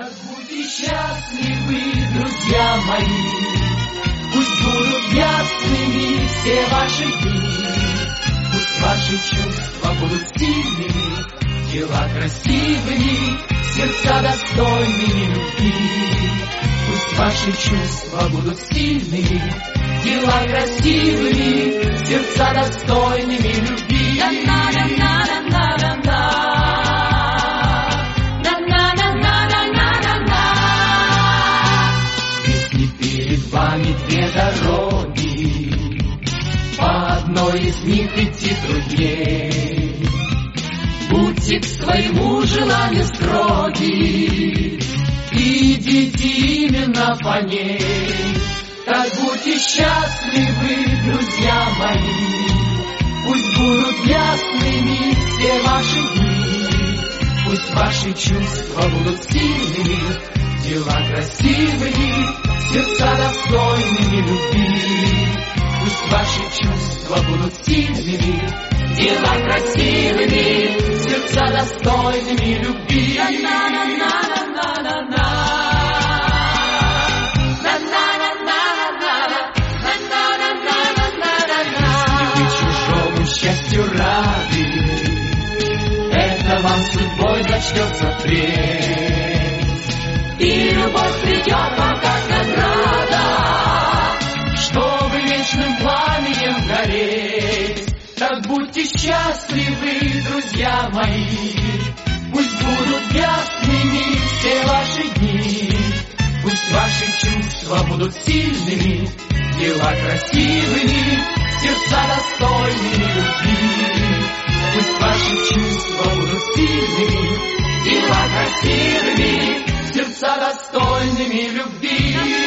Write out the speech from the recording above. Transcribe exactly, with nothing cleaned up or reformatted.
Так будьте счастливы, друзья мои, пусть будут ясными все ваши дни, пусть ваши чувства будут сильными, дела красивыми, сердца достойными любви. Пусть ваши чувства будут сильными, дела красивыми, сердца достойными любви. Если перед вами две дороги, по одной из них идти трудней, будьте к своему желанию строги, идите именно по ней. Так будьте счастливы, друзья мои, пусть будут ясными все ваши дни, пусть ваши чувства будут сильными, дела красивыми, сердца достойными любви. Пусть ваши чувства будут сильными, дела красивыми, сердца достойными любви. Счастью рады, это вам судьбой зачтется впредь, и любовь придет вам как награда, чтобы вечным пламенем гореть. Так будьте счастливы, друзья мои, пусть будут ясными все ваши дни, пусть ваши чувства будут сильными, дела красивыми, сердца достойными любви. Пусть ваши чувства будут сильными, дела красивыми, сердца достойными любви.